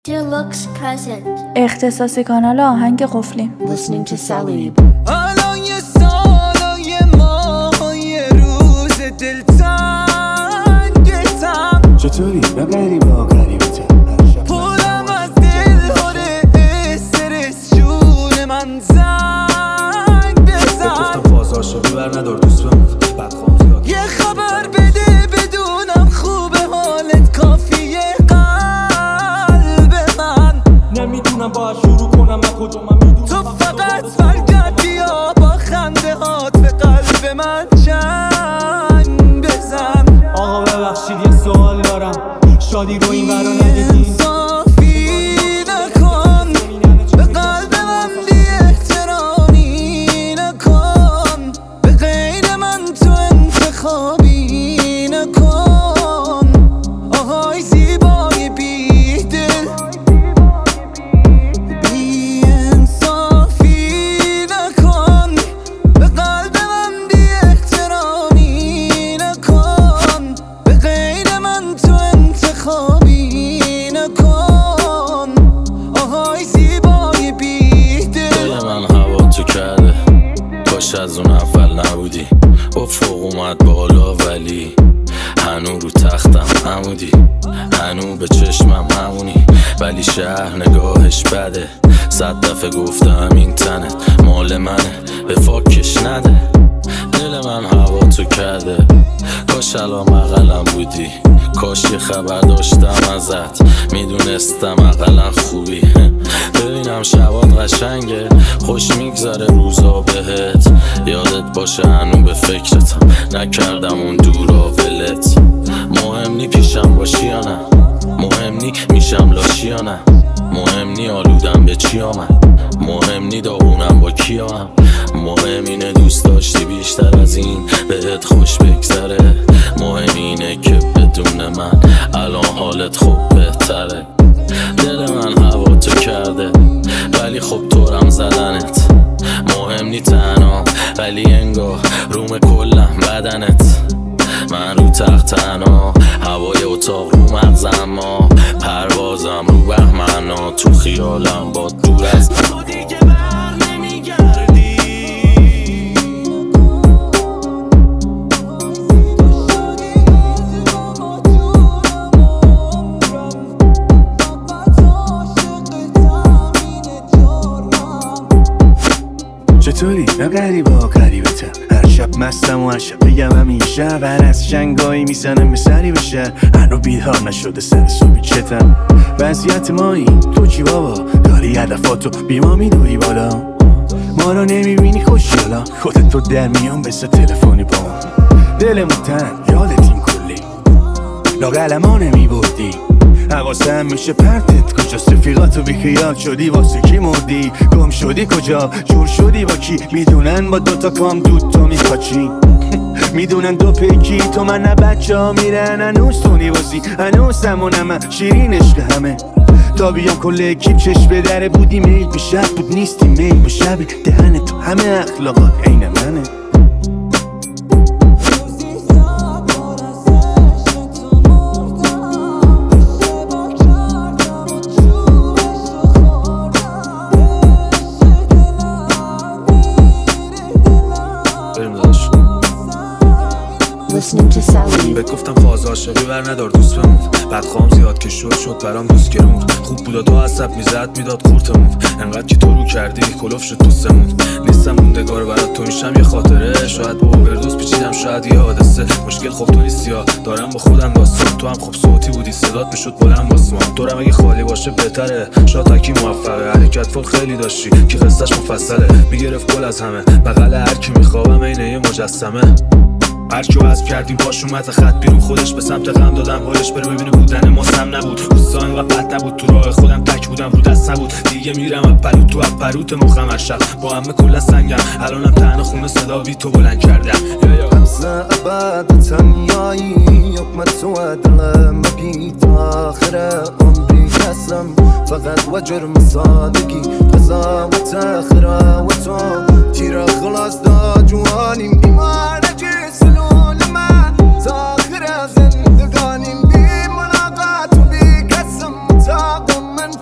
Deluxe present. اختصاصی کانال آهنگ قفلی. Listening to Salib. الان یه سال و یه ماه یه روز دلتنگتم. چطوری؟ ببری با غریبتم پرم از دلهاره استرس جون من زنگ بزن. گفتم فازاشو بیبر ندار دوست بمون بدخوام زیاد یه خبر بده بدونم خوبه حالت کافیه قلب من. نمیدونم باید شروع کنم من کجا من میدونم تو فقط برگرد بیا با خنده هات به قلب من چنگ بزن. آقا ببخشید یه سوال دارم شادی رو این ورا نگیدین صافی نکن به قلب من بی احترامی نکن به غیر من تو انتخابی نکن. آهای زیبای بی دل بی انصافی نکن به قلب من بی احترامی نکن به غیر من تو انتخابی نکن. آهای زیبای بی دل من هوا تو کرده کاش از اون اول نبودی. افق اومد بالا ولی هنو رو تختم همودی. هنو به چشمم همونی ولی شهر نگاهش بده. 100 دفعه گفتم این تنت مال منه به فاکش نده. دل من هوا تو کرده کاش الان بغلم بودی. کاش یه خبر داشتم ازت میدونستم اقلا خوبی. ببینم شبات قشنگه خوش میگذره روزا بهت. یادت باشه هنو به فکرتم نکردم اون دورا ولت. مهم نی پیشم باشی یا نه مهم نی میشم لاشی یا نه مهم نی آلودم به چی آمد مهم نی داغونم با کیام. مهم اینه دوست داشتی بیشتر از این بهت خوش بگذره. مهم اینه که بدون من الان حالت خوب بهتره. دل من هوا تو کرده ولی خب طورم زدنت. مهم نی تنها ولی انگار روم کلم بدنت. من رو تخت تنها هوای اتاق رو مغزم ما پروازم رو بهمنا تو خیالم با دور از خودی که بر نمیگردی. چطوری؟ نه غریبا غریبتم هر شب مستم و هر شب بگم همیشه هر از شنگایی میزنم به سری بشه. هنو بیدار نشده سر صبحی چتم وضعیت مایی تو چی بابا داری هدفاتو بی ما میدوی بالا. ما رو نمیبینی خوشیالا خودت تو در میان بسه تلفنی با دلمون تن یادت این کلی لاغل ما نمیبردی. حواسم میشه پرتت کجاست رفیقاتو بیخیال شدی واسه کی مردی گم شدی کجا جور شدی با کی میدونن با دوتا کام دود تو میپاچی. میدونن دو پیکی تو من نه بچه ها میرن هنوز تو نیوازی هنوز همونم شیرین عشق همه. تا بیام کل اکیب چشم به دره بودی میل به شب بود نیستی میل به شب دهن تو همه اخلاقات عین منه. Listening to Salib. بهت گفتم فاز عاشقی ور ندار دوست بمون بدخوام زیاد که شد برام دوست گرون. خوب بودا تو عصب میزد میداد قورتمون انقدر که تو رو کردی کلوف شد دوستمون. نیستم موندگار برات تو میشم یه خاطره شاید با اووردوز پیچیدم شاید یه حادثه. مشکل خب تو نیستی ها دارم با خودم داستان. تو هم خب صوتی بودی صدات میشد بلند باسمان. دورم اگه خالی باشه بهتره شاید تکی موفقه. حرکت فول خیلی داشتی که قصهش مفصله میگرفت گل از همه بغل هر کی میخوابم عین یه مجسمه. هر کیو حذف کردیم باش اومد خط بیرون خودش به سمت غم دادم حالش بره ببینه بودن ما سم نبود. روزا اینقدر بد نبود تو راه خودم تک بودم رو دست نبود دیگه میرم اپلوت تو اپروت مخم هر شب با همه کلا سنگم. الانم تنها خونه صدا بی تو بلند کردم. همسه ابد تنیایی حکمت تو دلم بگید آخر عمری کسم فقط و جرم سادگی قضاوت آخره و تو تیرا خلاص دا جوانیم بیمار جسلون من تاخر زندگانیم بی ملاقات و بی کسم تاقم من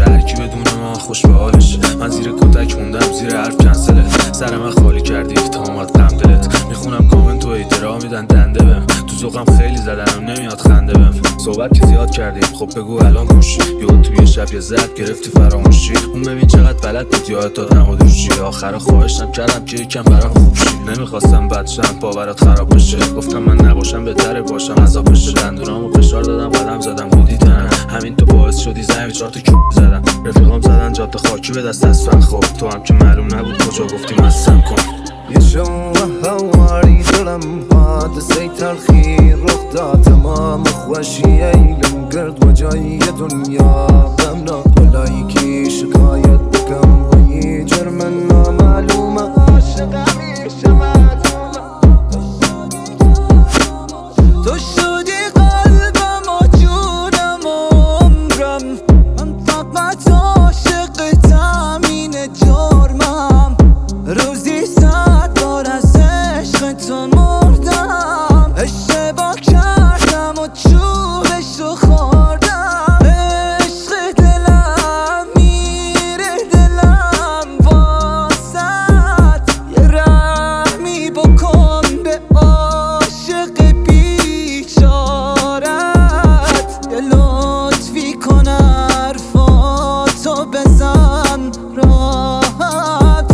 هر کی بدون ما خوش به حالشه. من زیر کتک موندم، زیر حرف کنسله. سر من خالی کردی تا اومد غم دلت. میخونم کامنت و ایترا میدن دنده بهم. تو ذوقم خیلی زدنم نمیاد خنده بهم. صحبت که زیاد کردیم، خب بگو الان گوش. یهو توی شب یه زد گرفتی فراموشی. اون ببین چقدر بلد بود یادت داد نماد روشی. آخر خواهشم کردم که یکم برام خوب شی. نمیخواستم بدشم باورات خراب بشه. گفتم من نباشم بهتره باشم عذاب بشه. دندونامو فشار دادم قدم زدم بودی تنم. همین تو باعث شدی زمین 4 تا زدم. رفیقام زدن جاده خاکی به دست از فن. خب تو هم که معلوم نبود کجا گفتی مستم کن. یه شو هواری دلم حادثه تلخی رخ داد. تمام خوشی ایلم گرد و جای دنیا غمناک. بلایی که شکایت بکم و یه جرم نامعلومه. عاشق همیشه معلومه. تو شدی قلبم و جونم و عمرم. من فقط عاشقتم اینه جرمم. روزی 100 بار از عشقتون مردم. اشتباه کردم و چوبشو خوردم. عشق دلم میره دلم واسد. یه رحمی بکن به عاشق بیچارت. یه لطفی کن حرفاتو بزن راحت.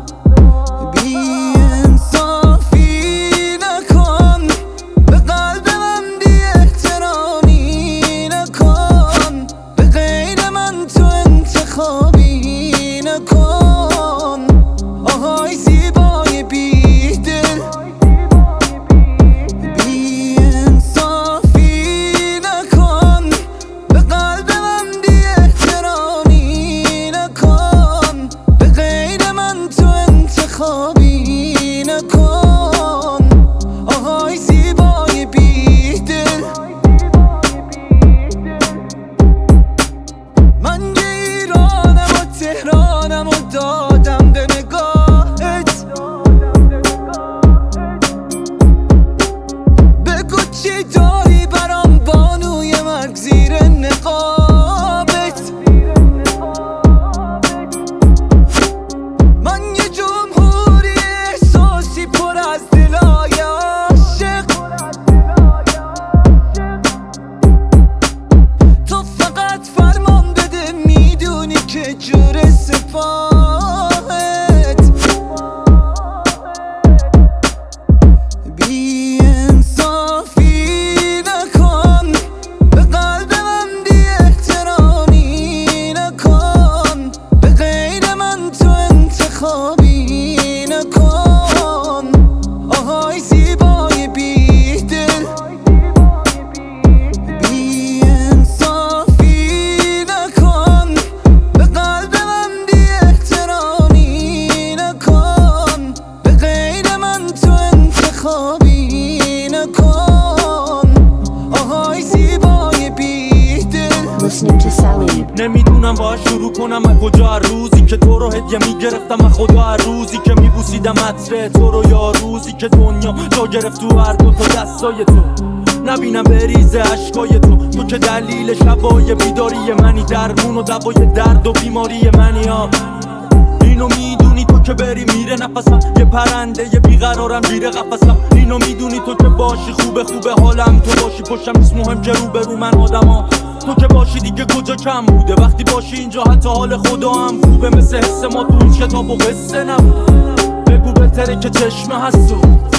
دادم به نگاهت. بگو چی داری برام بانوی مرگ زیر نقابت. من یه جمهوری احساسی پر از دلای عاشق. تو فقط فرمان بده میدونی که جور سپاهت. بی انصافی نکن به قلب من. بی احترامی نکن به غیر من. تو انتخابی نکن. آهای زیبای بی دل. بی انصافی نکن به قلب من. بی احترامی نکن به غیر من. تو انتخابی نکن. آهای زیبای بی دل. Listening to Salib. نمیدونم باید شروع کنم از کجا. هر روزی که تو رو هدیه میگرفتم از خدا. هر روزی که میبوسیدم عطر تو رو. یا روزی که دنیا جا گرفت تو هر دو تا دستای تو. نبینم بریزه عشقای تو. تو که دلیل شبای بیداری منی. درمون و دوای درد و بیماری منی ها. اینو میدونی تو که بری میره نفسم. یه پرنده یه بیقرارم گیره قفسم. اینو میدونی تو که باشی خوبه خوبه حالم. تو باشی پشتم نیست مهم که رو من آدما. تو که باشی دیگه کجا کم بوده. وقتی باشی اینجا حتی حال خدا هم خوبه. مثل حس ما تو این کتاب و قصه نبود. بگو بهتره که چشمه هست تو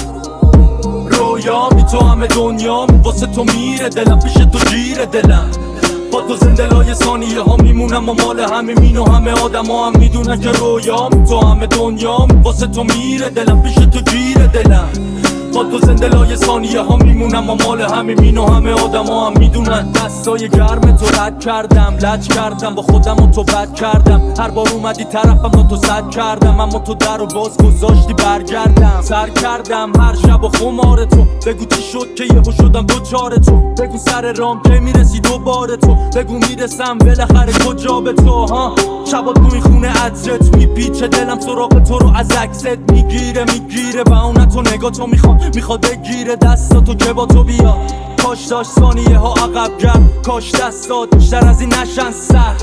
رویا بی تو همه دنیا. واسه تو میره دلم پیش تو گیره دلم. با تو زنده لای ثانیه ها میمونم و مال همه مین و همه آدم ها هم میدونن که رویام تو همه دنیا. واسه تو میره دلم پیش تو گیره دلم. با تو زنده لای ثانیه ها میمونم و مال همه مین و همه آدم ها هم میدونن. دستای گرم تو رد کردم. لج کردم با خودم و تو بد کردم. هر بار اومدی طرفم با تو صد کردم. اما تو در و باز گذاشتی برگردم. سر کردم هر شب و خمار تو. بگو چی شد که یهو شدم دوچار تو. بگو سر رام که میرسی دوباره تو. بگو میرسم بالاخره کجا به تو ها. شبا تو این خونه عطرت میپیچه. دلم سراغ تو رو از عکست میگیره و اون تو نگاه تو میخواد بگیره دستاتو که با تو بیاد. کاش داشت ثانیه ها عقب گرد. کاش دستات بیشتر از این نشن سر.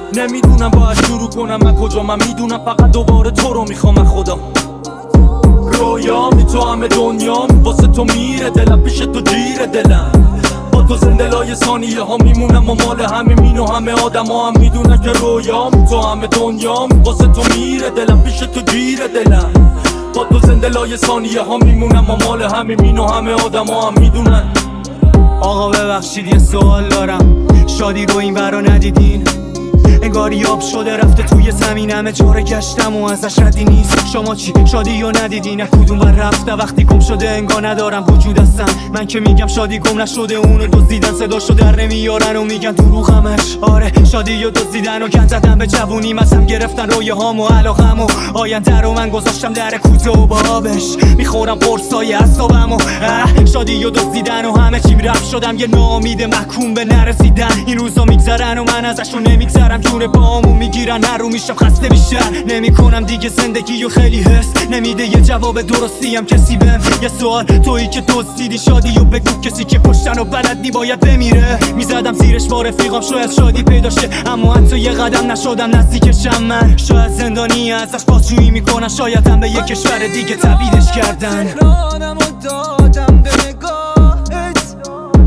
نمیدونم باید شروع کنم من کجا، من میدونم فقط دوباره تو رو میخوام خدا. رویامی تو همه دنیام، واسه تو میره دلم، پیش تو جیره دلم. با تو زنده لای ثانیه ها میمونم و مال همه مین و همه آدم ها هم میدونن که رویام تو همه دنیام، واسه تو میره دلم، پیش تو جیره دلم. با تو زنده لای ثانیه ها میمونم و مال همه مین و همه آدم ها هم میدونن. آقا ببخشید یه سوال دارم، شادی رو این برا ندیدین؟ انگاری آب شده رفته توی زمین، همه جاره گشتم و ازش ردی نیست. شما چی شادی رو ندیدین؟ نه کدوم بر رفته وقتی گم شده انگار ندارم وجود هستم. من که میگم شادی گم نشده، اونو دزدیدن صداشو در نمیارن و میگن دروغ همش. آره شادی رو دزدیدن و گند زدن به جوونی، ازم گرفتن رویه هام و علاقم و آینده رو من گذاشتم در کوزه و بابش میخورم قرصای اعصابم و شادی رو دزدیدن و همه چیم رفت شدم یه ناامید محکوم به نرسیدن. این روزا میگذرن و من ازشون نمیگذرم، جون پامو میگیرن هر رو میشم خسته بیشتر. نمیکنم دیگه زندگی و خیلی حس نمیده یه جواب درستی هم کسی بهم. یه سوال تویی که دزدیدی شادی و بگو، کسی که کشتن و بلد نی باید بمیره. میزدم زیرش با رفیقام شاید شادی پیدا شه، اما حتی یه قدم نشدم نزدیکشم. من شاید زندانی ازش بازجویی میکنن، شاید هم به یه کشور دیگه تبعیدش کردن. تهرانم و دادم به نگاهت،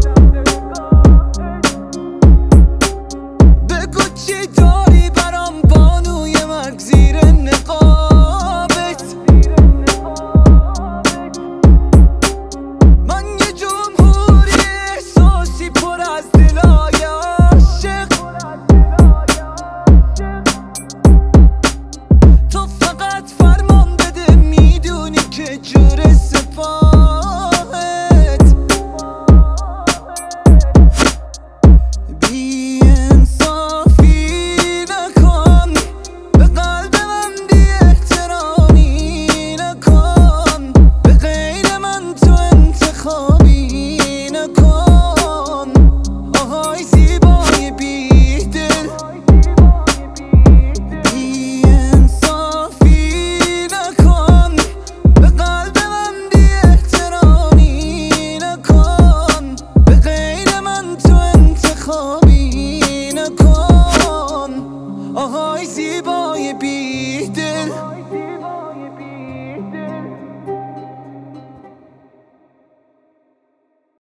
بگو چی داری برام بانوی مرگ زیر نقابت. من یه جمهوری احساسی پر از دلای عاشق، تو فقط فرمان بده میدونی که جور سپاهت. بی انصافی نکن به قلب من، بی احترامی نکن به غیر من، تو انتخابی نکن. آهای زیبای بی دل، بی انصافی نکن به قلب من، بی احترامی نکن به غیر من، تو انتخابی نکن. آهای زیبای بی